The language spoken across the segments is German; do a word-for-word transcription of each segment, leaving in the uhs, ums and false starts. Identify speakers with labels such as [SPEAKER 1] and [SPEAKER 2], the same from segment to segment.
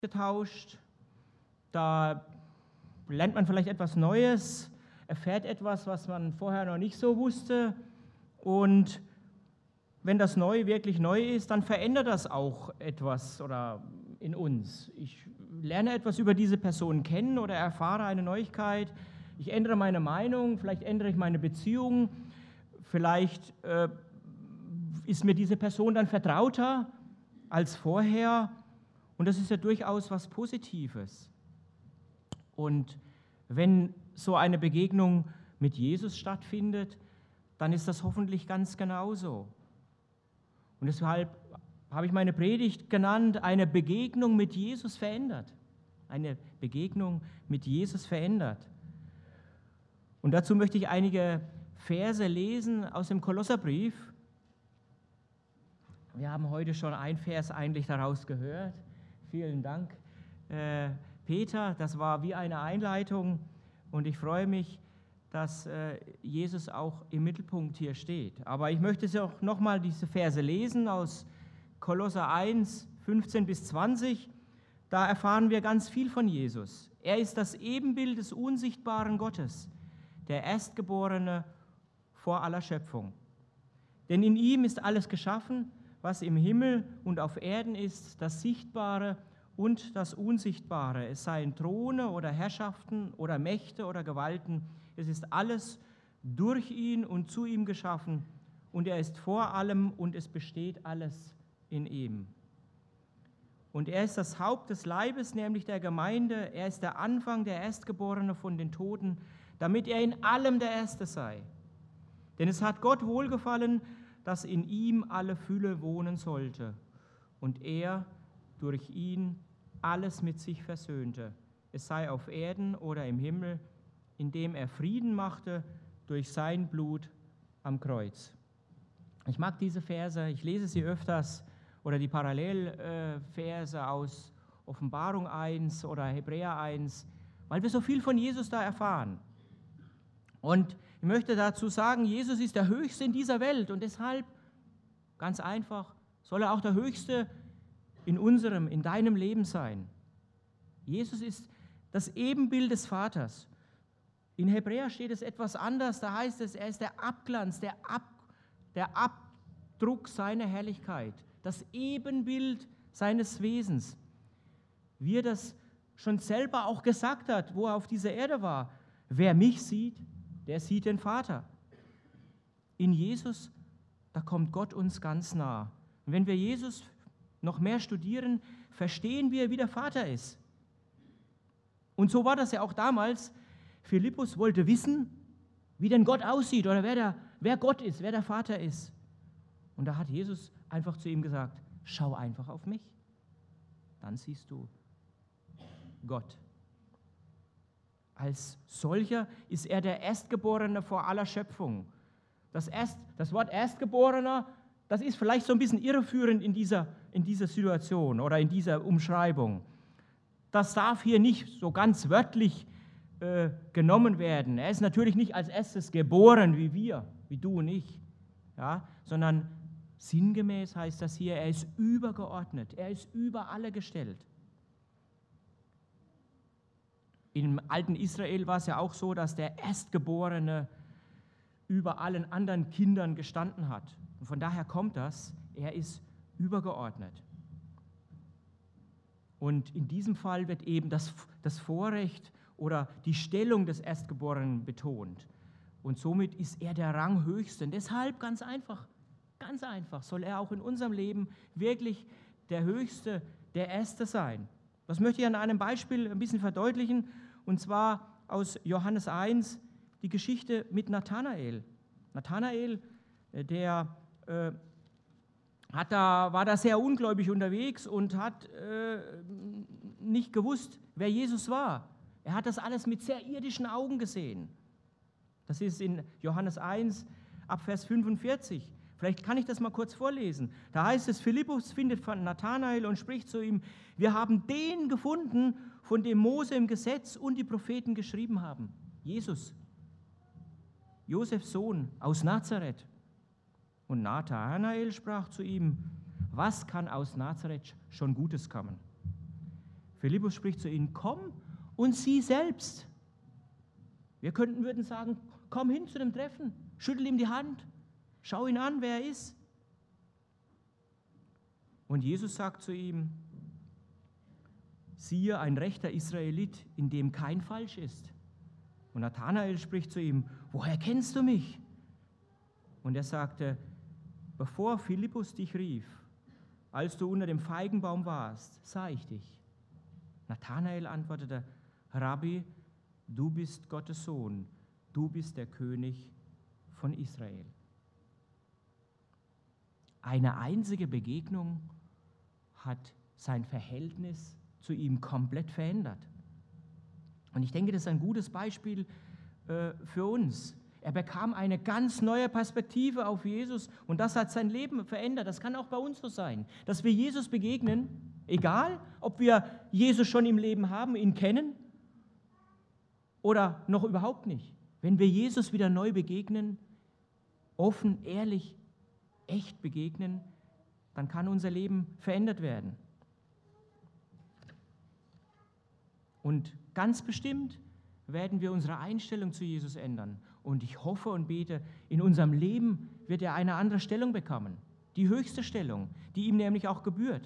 [SPEAKER 1] getauscht, da lernt man vielleicht etwas Neues, erfährt etwas, was man vorher noch nicht so wusste, und wenn das neu wirklich neu ist, dann verändert das auch etwas oder in uns. Ich lerne etwas über diese Person kennen oder erfahre eine Neuigkeit, ich ändere meine Meinung, vielleicht ändere ich meine Beziehung, vielleicht äh, ist mir diese Person dann vertrauter als vorher. Und das ist ja durchaus was Positives. Und wenn so eine Begegnung mit Jesus stattfindet, dann ist das hoffentlich ganz genauso. Und deshalb habe ich meine Predigt genannt, eine Begegnung mit Jesus verändert. Eine Begegnung mit Jesus verändert. Und dazu möchte ich einige Verse lesen aus dem Kolosserbrief. Wir haben heute schon ein Vers eigentlich daraus gehört. Vielen Dank, äh, Peter. Das war wie eine Einleitung und ich freue mich, dass äh, Jesus auch im Mittelpunkt hier steht. Aber ich möchte Sie auch nochmal diese Verse lesen aus Kolosser eins, fünfzehn bis zwanzig. Da erfahren wir ganz viel von Jesus. Er ist das Ebenbild des unsichtbaren Gottes, der Erstgeborene vor aller Schöpfung. Denn in ihm ist alles geschaffen, was im Himmel und auf Erden ist, das Sichtbare und das Unsichtbare. Es seien Throne oder Herrschaften oder Mächte oder Gewalten. Es ist alles durch ihn und zu ihm geschaffen und er ist vor allem und es besteht alles in ihm. Und er ist das Haupt des Leibes, nämlich der Gemeinde. Er ist der Anfang, der Erstgeborene von den Toten, damit er in allem der Erste sei. Denn es hat Gott wohlgefallen, dass in ihm alle Fülle wohnen sollte und er durch ihn alles mit sich versöhnte, es sei auf Erden oder im Himmel, indem er Frieden machte durch sein Blut am Kreuz. Ich mag diese Verse, ich lese sie öfters, oder die Parallelverse aus Offenbarung eins oder Hebräer eins, weil wir so viel von Jesus da erfahren. Und ich möchte dazu sagen, Jesus ist der Höchste in dieser Welt und deshalb, ganz einfach, soll er auch der Höchste in unserem, in deinem Leben sein. Jesus ist das Ebenbild des Vaters. In Hebräer steht es etwas anders, da heißt es, er ist der Abglanz, der, Ab, der Abdruck seiner Herrlichkeit, das Ebenbild seines Wesens. Wie er das schon selber auch gesagt hat, wo er auf dieser Erde war. Wer mich sieht, der sieht den Vater. In Jesus, da kommt Gott uns ganz nah. Und wenn wir Jesus noch mehr studieren, verstehen wir, wie der Vater ist. Und so war das ja auch damals. Philippus wollte wissen, wie denn Gott aussieht oder wer, der, wer Gott ist, wer der Vater ist. Und da hat Jesus einfach zu ihm gesagt, schau einfach auf mich, dann siehst du Gott. Als solcher ist er der Erstgeborene vor aller Schöpfung. Das, Erst, das Wort Erstgeborener, das ist vielleicht so ein bisschen irreführend in dieser, in dieser Situation oder in dieser Umschreibung. Das darf hier nicht so ganz wörtlich äh, genommen werden. Er ist natürlich nicht als erstes geboren wie wir, wie du und ich, ja, sondern sinngemäß heißt das hier, er ist übergeordnet, er ist über alle gestellt. Im alten Israel war es ja auch so, dass der Erstgeborene über allen anderen Kindern gestanden hat. Und von daher kommt das, er ist übergeordnet. Und in diesem Fall wird eben das, das Vorrecht oder die Stellung des Erstgeborenen betont. Und somit ist er der Ranghöchste. Und deshalb ganz einfach, ganz einfach soll er auch in unserem Leben wirklich der Höchste, der Erste sein. Das möchte ich an einem Beispiel ein bisschen verdeutlichen, und zwar aus Johannes eins, die Geschichte mit Nathanael. Nathanael, der äh, hat da, war da sehr ungläubig unterwegs und hat äh, nicht gewusst, wer Jesus war. Er hat das alles mit sehr irdischen Augen gesehen. Das ist in Johannes eins, ab Vers fünfundvierzig. Vielleicht kann ich das mal kurz vorlesen. Da heißt es, Philippus findet von Nathanael und spricht zu ihm, wir haben den gefunden, von dem Mose im Gesetz und die Propheten geschrieben haben. Jesus, Josefs Sohn aus Nazareth. Und Nathanael sprach zu ihm, was kann aus Nazareth schon Gutes kommen? Philippus spricht zu ihnen, komm und sieh selbst. Wir könnten, würden sagen, komm hin zu dem Treffen, schüttel ihm die Hand, schau ihn an, wer er ist. Und Jesus sagt zu ihm, siehe, ein rechter Israelit, in dem kein Falsch ist. Und Nathanael spricht zu ihm, woher kennst du mich? Und er sagte, bevor Philippus dich rief, als du unter dem Feigenbaum warst, sah ich dich. Nathanael antwortete, Rabbi, du bist Gottes Sohn, du bist der König von Israel. Eine einzige Begegnung hat sein Verhältnis zu ihm komplett verändert. Und ich denke, das ist ein gutes Beispiel äh, für uns. Er bekam eine ganz neue Perspektive auf Jesus und das hat sein Leben verändert. Das kann auch bei uns so sein, dass wir Jesus begegnen, egal, ob wir Jesus schon im Leben haben, ihn kennen oder noch überhaupt nicht. Wenn wir Jesus wieder neu begegnen, offen, ehrlich, echt begegnen, dann kann unser Leben verändert werden. Und ganz bestimmt werden wir unsere Einstellung zu Jesus ändern. Und ich hoffe und bete, in unserem Leben wird er eine andere Stellung bekommen. Die höchste Stellung, die ihm nämlich auch gebührt.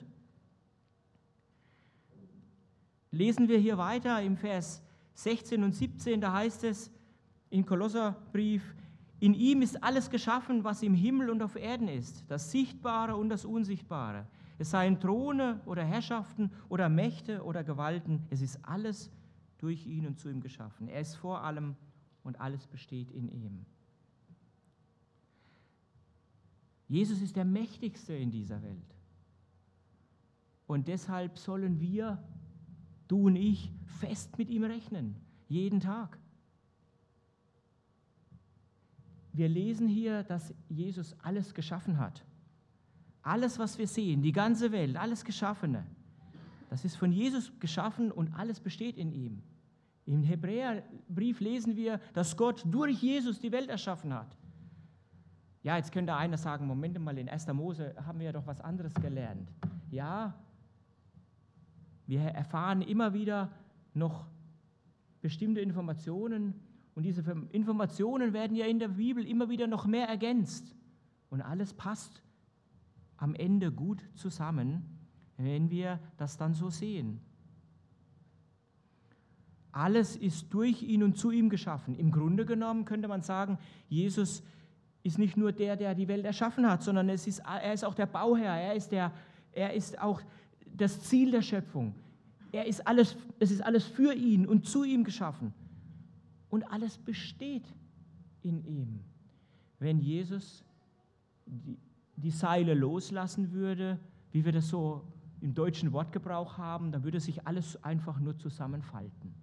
[SPEAKER 1] Lesen wir hier weiter im Vers sechzehn und siebzehn, da heißt es im Kolosserbrief, in ihm ist alles geschaffen, was im Himmel und auf Erden ist, das Sichtbare und das Unsichtbare. Es seien Throne oder Herrschaften oder Mächte oder Gewalten, es ist alles durch ihn und zu ihm geschaffen. Er ist vor allem und alles besteht in ihm. Jesus ist der Mächtigste in dieser Welt. Und deshalb sollen wir, du und ich, fest mit ihm rechnen, jeden Tag. Wir lesen hier, dass Jesus alles geschaffen hat. Alles, was wir sehen, die ganze Welt, alles Geschaffene, das ist von Jesus geschaffen und alles besteht in ihm. Im Hebräerbrief lesen wir, dass Gott durch Jesus die Welt erschaffen hat. Ja, jetzt könnte einer sagen, Moment mal, in erster Mose haben wir ja doch was anderes gelernt. Ja, wir erfahren immer wieder noch bestimmte Informationen und diese Informationen werden ja in der Bibel immer wieder noch mehr ergänzt. Und alles passt am Ende gut zusammen, wenn wir das dann so sehen. Alles ist durch ihn und zu ihm geschaffen. Im Grunde genommen könnte man sagen, Jesus ist nicht nur der, der die Welt erschaffen hat, sondern es ist, er ist auch der Bauherr, er ist, der, er ist auch das Ziel der Schöpfung. Er ist alles, es ist alles für ihn und zu ihm geschaffen. Und alles besteht in ihm. Wenn Jesus die, die Seile loslassen würde, wie wir das so im deutschen Wortgebrauch haben, dann würde sich alles einfach nur zusammenfalten.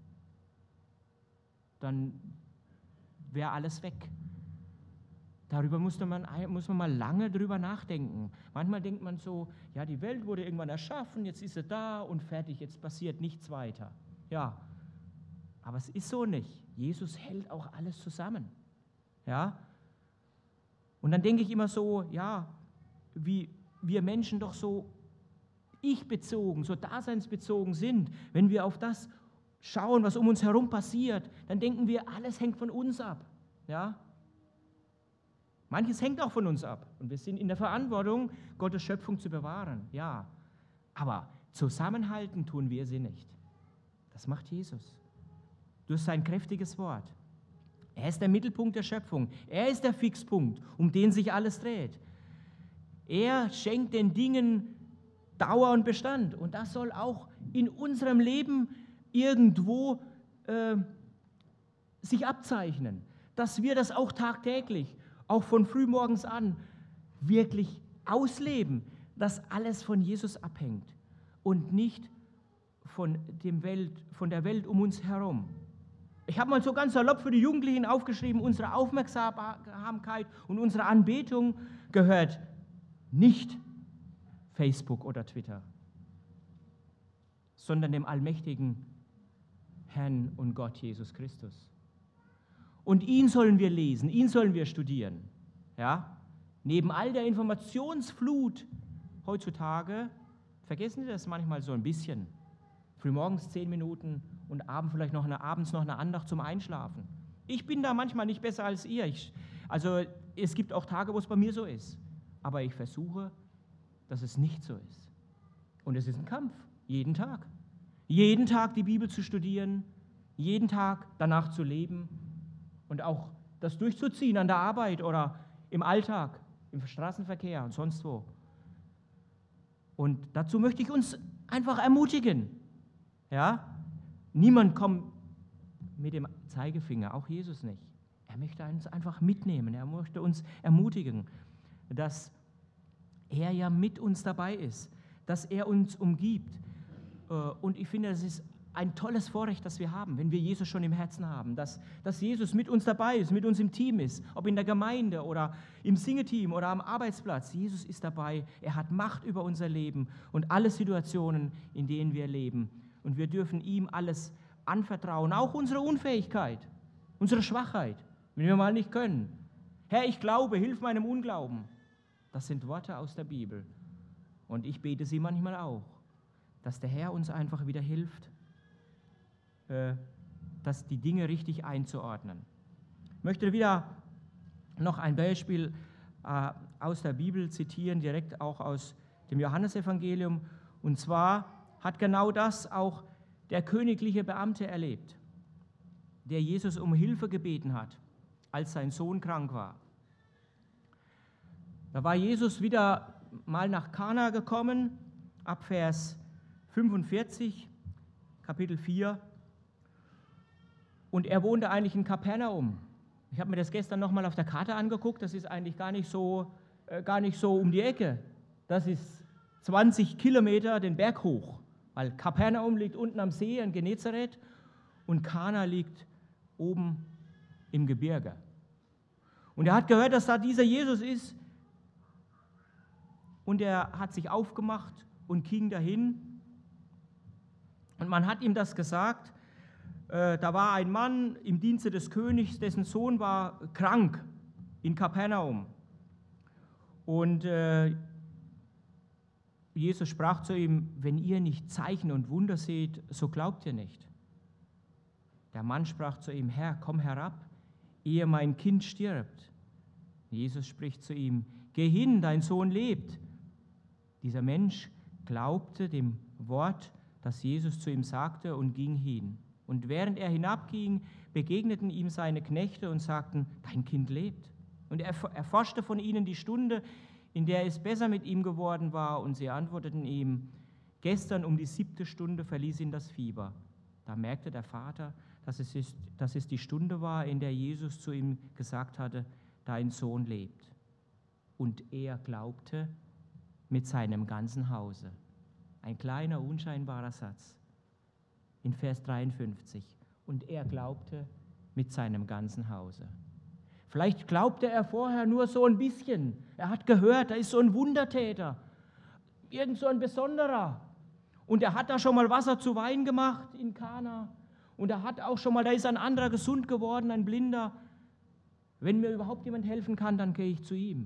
[SPEAKER 1] Dann wäre alles weg. Darüber muss man, muss man mal lange drüber nachdenken. Manchmal denkt man so, ja, die Welt wurde irgendwann erschaffen, jetzt ist sie da und fertig, jetzt passiert nichts weiter. Ja, aber es ist so nicht. Jesus hält auch alles zusammen. Ja? Und dann denke ich immer so, ja, wie wir Menschen doch so ich-bezogen, so daseinsbezogen sind, wenn wir auf das schauen, was um uns herum passiert, dann denken wir, alles hängt von uns ab. Ja? Manches hängt auch von uns ab. Und wir sind in der Verantwortung, Gottes Schöpfung zu bewahren. Ja, aber zusammenhalten tun wir sie nicht. Das macht Jesus. Durch sein kräftiges Wort. Er ist der Mittelpunkt der Schöpfung. Er ist der Fixpunkt, um den sich alles dreht. Er schenkt den Dingen Dauer und Bestand. Und das soll auch in unserem Leben irgendwo äh, sich abzeichnen. Dass wir das auch tagtäglich, auch von frühmorgens an, wirklich ausleben, dass alles von Jesus abhängt und nicht von, dem Welt, von der Welt um uns herum. Ich habe mal so ganz salopp für die Jugendlichen aufgeschrieben, unsere Aufmerksamkeit und unsere Anbetung gehört nicht Facebook oder Twitter, sondern dem allmächtigen Herrn und Gott Jesus Christus. Und ihn sollen wir lesen, ihn sollen wir studieren. Ja? Neben all der Informationsflut heutzutage, vergessen Sie das manchmal so ein bisschen, Frühmorgens zehn Minuten und abends vielleicht noch eine, abends noch eine Andacht zum Einschlafen. Ich bin da manchmal nicht besser als ihr. Ich, also es gibt auch Tage, wo es bei mir so ist. Aber ich versuche, dass es nicht so ist. Und es ist ein Kampf, jeden Tag. Jeden Tag die Bibel zu studieren, jeden Tag danach zu leben und auch das durchzuziehen an der Arbeit oder im Alltag, im Straßenverkehr und sonst wo. Und dazu möchte ich uns einfach ermutigen. Ja? Niemand kommt mit dem Zeigefinger, auch Jesus nicht. Er möchte uns einfach mitnehmen, er möchte uns ermutigen, dass er ja mit uns dabei ist, dass er uns umgibt. Und ich finde, das ist ein tolles Vorrecht, das wir haben, wenn wir Jesus schon im Herzen haben, dass, dass Jesus mit uns dabei ist, mit uns im Team ist, ob in der Gemeinde oder im Singeteam oder am Arbeitsplatz. Jesus ist dabei, er hat Macht über unser Leben und alle Situationen, in denen wir leben. Und wir dürfen ihm alles anvertrauen, auch unsere Unfähigkeit, unsere Schwachheit, wenn wir mal nicht können. Herr, ich glaube, hilf meinem Unglauben. Das sind Worte aus der Bibel. Und ich bete sie manchmal auch, dass der Herr uns einfach wieder hilft, äh, dass die Dinge richtig einzuordnen. Ich möchte wieder noch ein Beispiel äh, aus der Bibel zitieren, direkt auch aus dem Johannesevangelium. Und zwar hat genau das auch der königliche Beamte erlebt, der Jesus um Hilfe gebeten hat, als sein Sohn krank war. Da war Jesus wieder mal nach Kana gekommen, ab Vers fünfundvierzig, Kapitel vier. Und er wohnte eigentlich in Kapernaum. Ich habe mir das gestern nochmal auf der Karte angeguckt, das ist eigentlich gar nicht so, äh, gar nicht so um die Ecke. Das ist zwanzig Kilometer den Berg hoch, weil Kapernaum liegt unten am See in Genezareth und Kana liegt oben im Gebirge. Und er hat gehört, dass da dieser Jesus ist und er hat sich aufgemacht und ging dahin. Und man hat ihm das gesagt, äh, da war ein Mann im Dienste des Königs, dessen Sohn war krank in Kapernaum. Und äh, Jesus sprach zu ihm, wenn ihr nicht Zeichen und Wunder seht, so glaubt ihr nicht. Der Mann sprach zu ihm, Herr, komm herab, ehe mein Kind stirbt. Jesus spricht zu ihm, geh hin, dein Sohn lebt. Dieser Mensch glaubte dem Wort, das Jesus zu ihm sagte, und ging hin. Und während er hinabging, begegneten ihm seine Knechte und sagten, dein Kind lebt. Und er erforschte von ihnen die Stunde, in der es besser mit ihm geworden war, und sie antworteten ihm, gestern um die siebte Stunde verließ ihn das Fieber. Da merkte der Vater, dass es, ist, dass es die Stunde war, in der Jesus zu ihm gesagt hatte, dein Sohn lebt. Und er glaubte mit seinem ganzen Hause. Ein kleiner, unscheinbarer Satz in Vers dreiundfünfzig. Und er glaubte mit seinem ganzen Hause. Vielleicht glaubte er vorher nur so ein bisschen. Er hat gehört, da ist so ein Wundertäter, irgend so ein Besonderer. Und er hat da schon mal Wasser zu Wein gemacht in Kana. Und er hat auch schon mal, da ist ein anderer gesund geworden, ein Blinder. Wenn mir überhaupt jemand helfen kann, dann gehe ich zu ihm.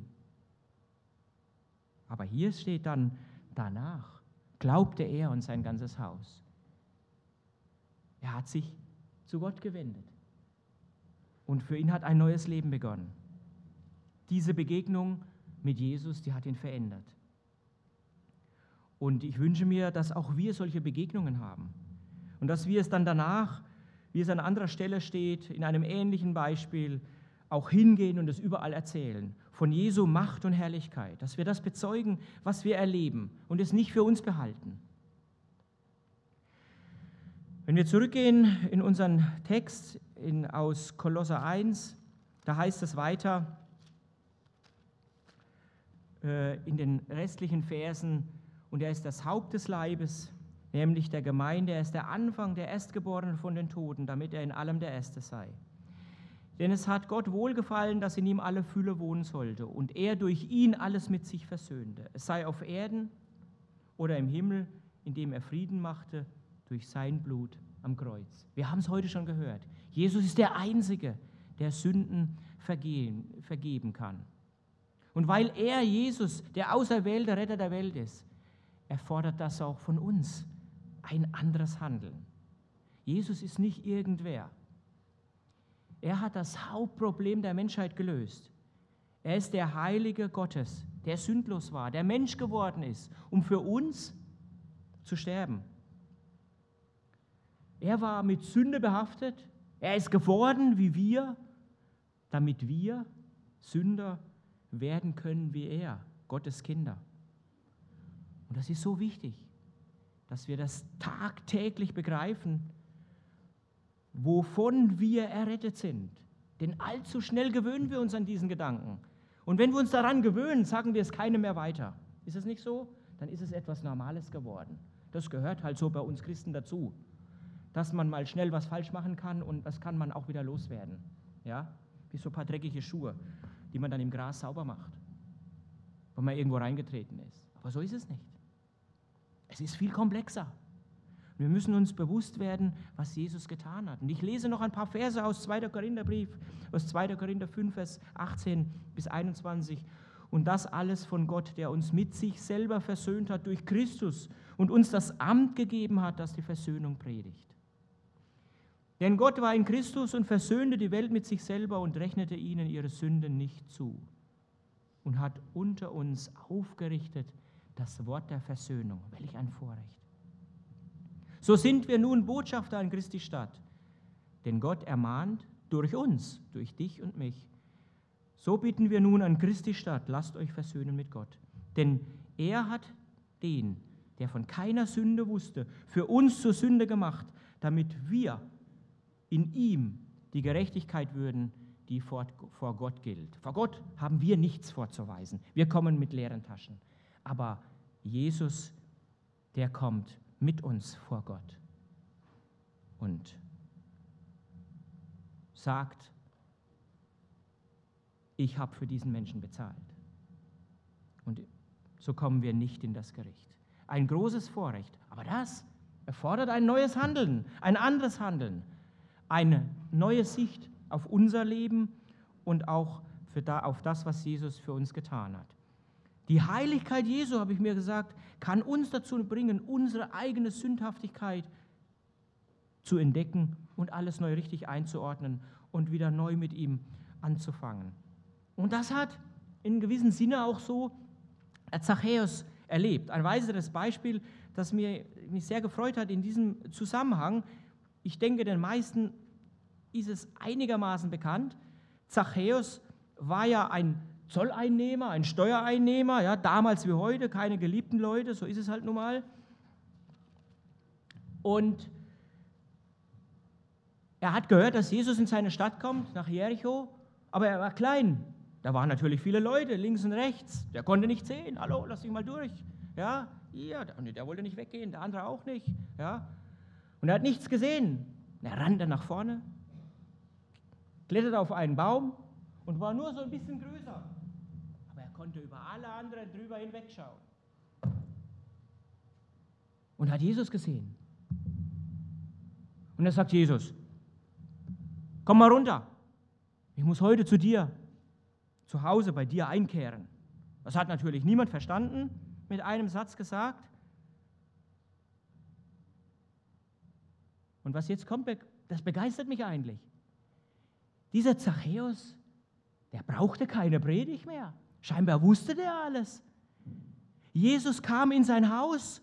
[SPEAKER 1] Aber hier steht dann, danach glaubte er und sein ganzes Haus. Er hat sich zu Gott gewendet. Und für ihn hat ein neues Leben begonnen. Diese Begegnung mit Jesus, die hat ihn verändert. Und ich wünsche mir, dass auch wir solche Begegnungen haben. Und dass wir es dann danach, wie es an anderer Stelle steht, in einem ähnlichen Beispiel, auch hingehen und es überall erzählen. Von Jesu Macht und Herrlichkeit. Dass wir das bezeugen, was wir erleben und es nicht für uns behalten. Wenn wir zurückgehen in unseren Text in, aus Kolosser eins, da heißt es weiter äh, in den restlichen Versen, und er ist das Haupt des Leibes, nämlich der Gemeinde, er ist der Anfang, der Erstgeborene von den Toten, damit er in allem der Erste sei. Denn es hat Gott wohlgefallen, dass in ihm alle Fülle wohnen sollte und er durch ihn alles mit sich versöhnte. Es sei auf Erden oder im Himmel, indem er Frieden machte durch sein Blut am Kreuz. Wir haben es heute schon gehört. Jesus ist der Einzige, der Sünden vergehen, vergeben kann. Und weil er, Jesus, der auserwählte Retter der Welt ist, er fordert das auch von uns. ein anderes Handeln. Jesus ist nicht irgendwer. Er hat das Hauptproblem der Menschheit gelöst. Er ist der Heilige Gottes, der sündlos war, der Mensch geworden ist, um für uns zu sterben. Er war mit Sünde behaftet. Er ist geworden wie wir, damit wir Sünder werden können wie er, Gottes Kinder. Und das ist so wichtig, dass wir das tagtäglich begreifen, wovon wir errettet sind. Denn allzu schnell gewöhnen wir uns an diesen Gedanken. Und wenn wir uns daran gewöhnen, sagen wir es keinem mehr weiter. Ist es nicht so? Dann ist es etwas Normales geworden. Das gehört halt so bei uns Christen dazu, dass man mal schnell was falsch machen kann und das kann man auch wieder loswerden. Ja? Wie so ein paar dreckige Schuhe, die man dann im Gras sauber macht, wenn man irgendwo reingetreten ist. Aber so ist es nicht. Es ist viel komplexer. Wir müssen uns bewusst werden, was Jesus getan hat. Und ich lese noch ein paar Verse aus zweiter Korintherbrief, aus zweiter Korinther fünf, Vers achtzehn bis einundzwanzig. Und das alles von Gott, der uns mit sich selber versöhnt hat durch Christus und uns das Amt gegeben hat, das die Versöhnung predigt. Denn Gott war in Christus und versöhnte die Welt mit sich selber und rechnete ihnen ihre Sünden nicht zu und hat unter uns aufgerichtet das Wort der Versöhnung. Welch ein Vorrecht. So sind wir nun Botschafter an Christi Stadt, denn Gott ermahnt durch uns, durch dich und mich. So bitten wir nun an Christi Stadt, lasst euch versöhnen mit Gott. Denn er hat den, der von keiner Sünde wusste, für uns zur Sünde gemacht, damit wir in ihm die Gerechtigkeit würden, die vor, vor Gott gilt. Vor Gott haben wir nichts vorzuweisen. Wir kommen mit leeren Taschen. Aber Jesus, der kommt mit uns vor Gott und sagt, ich habe für diesen Menschen bezahlt. Und so kommen wir nicht in das Gericht. Ein großes Vorrecht, aber das erfordert ein neues Handeln, ein anderes Handeln, eine neue Sicht auf unser Leben und auch für da, auf das, was Jesus für uns getan hat. Die Heiligkeit Jesu, habe ich mir gesagt, kann uns dazu bringen, unsere eigene Sündhaftigkeit zu entdecken und alles neu richtig einzuordnen und wieder neu mit ihm anzufangen. Und das hat in gewissem Sinne auch so Zachäus erlebt. Ein weiteres Beispiel, das mir, mich sehr gefreut hat in diesem Zusammenhang. Ich denke, den meisten ist es einigermaßen bekannt. Zachäus war ja ein Zolleinnehmer, ein Steuereinnehmer, ja, damals wie heute, keine geliebten Leute, so ist es halt nun mal. Und er hat gehört, dass Jesus in seine Stadt kommt, nach Jericho, aber er war klein. Da waren natürlich viele Leute, links und rechts. Der konnte nicht sehen. Hallo, lass dich mal durch. Ja, ja, der wollte nicht weggehen, der andere auch nicht. Ja. Und er hat nichts gesehen. Er rannte nach vorne, kletterte auf einen Baum und war nur so ein bisschen größer. Aber er konnte über alle anderen drüber hinwegschauen. Und hat Jesus gesehen. Und er sagt Jesus, komm mal runter. Ich muss heute zu dir, zu Hause bei dir einkehren. Das hat natürlich niemand verstanden, mit einem Satz gesagt. Und was jetzt kommt, das begeistert mich eigentlich. Dieser Zachäus, der brauchte keine Predigt mehr. Scheinbar wusste der alles. Jesus kam in sein Haus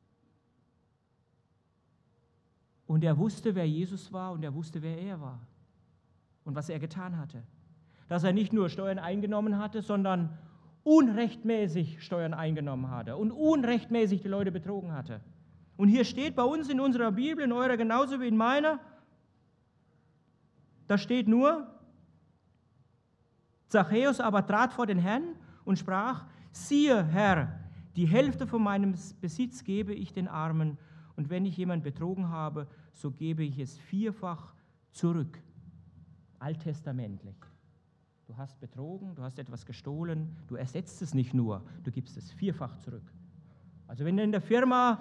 [SPEAKER 1] und er wusste, wer Jesus war und er wusste, wer er war und was er getan hatte. Dass er nicht nur Steuern eingenommen hatte, sondern unrechtmäßig Steuern eingenommen hatte und unrechtmäßig die Leute betrogen hatte. Und hier steht bei uns in unserer Bibel, in eurer genauso wie in meiner, da steht nur, Zachäus aber trat vor den Herrn und sprach, siehe, Herr, die Hälfte von meinem Besitz gebe ich den Armen, und wenn ich jemanden betrogen habe, so gebe ich es vierfach zurück. Alttestamentlich. Du hast betrogen, du hast etwas gestohlen, du ersetzt es nicht nur, du gibst es vierfach zurück. Also wenn du in der Firma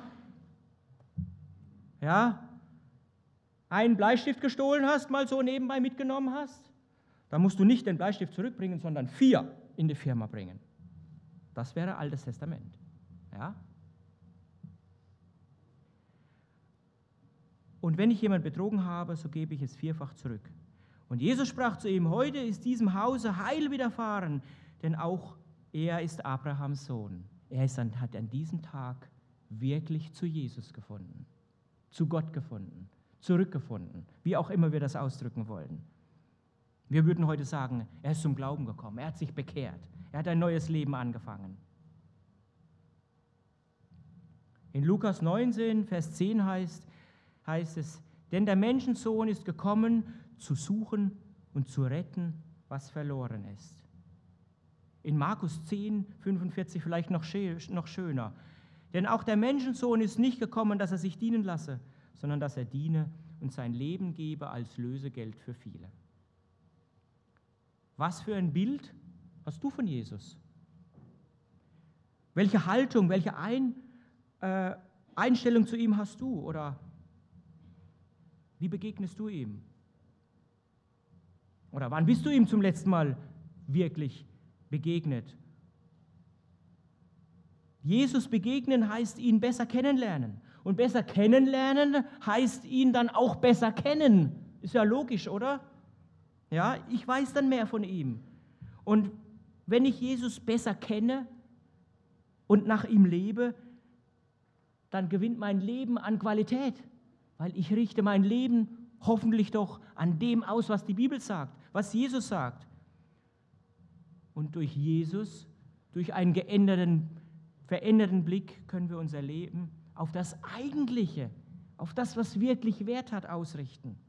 [SPEAKER 1] ja, einen Bleistift gestohlen hast, mal so nebenbei mitgenommen hast, dann musst du nicht den Bleistift zurückbringen, sondern vier in die Firma bringen. Das wäre Altes Testament. Ja? Und wenn ich jemand betrogen habe, so gebe ich es vierfach zurück. Und Jesus sprach zu ihm, heute ist diesem Hause Heil widerfahren, denn auch er ist Abrahams Sohn. Er ist an, hat an diesem Tag wirklich zu Jesus gefunden, zu Gott gefunden, zurückgefunden, wie auch immer wir das ausdrücken wollen. Wir würden heute sagen, er ist zum Glauben gekommen, er hat sich bekehrt, er hat ein neues Leben angefangen. In Lukas neunzehn, Vers zehn heißt, heißt es, denn der Menschensohn ist gekommen, zu suchen und zu retten, was verloren ist. In Markus zehn, fünfundvierzig vielleicht noch, noch schöner. Denn auch der Menschensohn ist nicht gekommen, dass er sich dienen lasse, sondern dass er diene und sein Leben gebe als Lösegeld für viele. Was für ein Bild hast du von Jesus? Welche Haltung, welche ein, äh, Einstellung zu ihm hast du? Oder wie begegnest du ihm? Oder wann bist du ihm zum letzten Mal wirklich begegnet? Jesus begegnen heißt ihn besser kennenlernen. Und besser kennenlernen heißt ihn dann auch besser kennen. Ist ja logisch, oder? Ja, ich weiß dann mehr von ihm. Und wenn ich Jesus besser kenne und nach ihm lebe, dann gewinnt mein Leben an Qualität, weil ich richte mein Leben hoffentlich doch an dem aus, was die Bibel sagt, was Jesus sagt. Und durch Jesus, durch einen geänderten, veränderten Blick können wir unser Leben auf das Eigentliche, auf das, was wirklich Wert hat, ausrichten.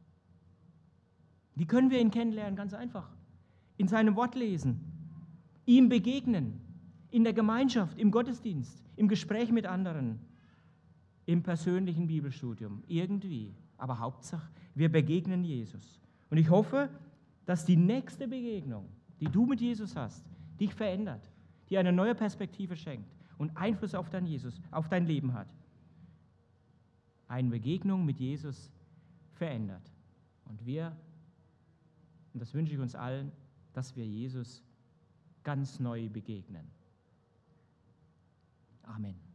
[SPEAKER 1] Wie können wir ihn kennenlernen? Ganz einfach. In seinem Wort lesen, ihm begegnen, in der Gemeinschaft, im Gottesdienst, im Gespräch mit anderen, im persönlichen Bibelstudium, irgendwie. Aber Hauptsache, wir begegnen Jesus. Und ich hoffe, dass die nächste Begegnung, die du mit Jesus hast, dich verändert, dir eine neue Perspektive schenkt und Einfluss auf dein Jesus, auf dein Leben hat. Eine Begegnung mit Jesus verändert. Und wir, und das wünsche ich uns allen, dass wir Jesus ganz neu begegnen. Amen.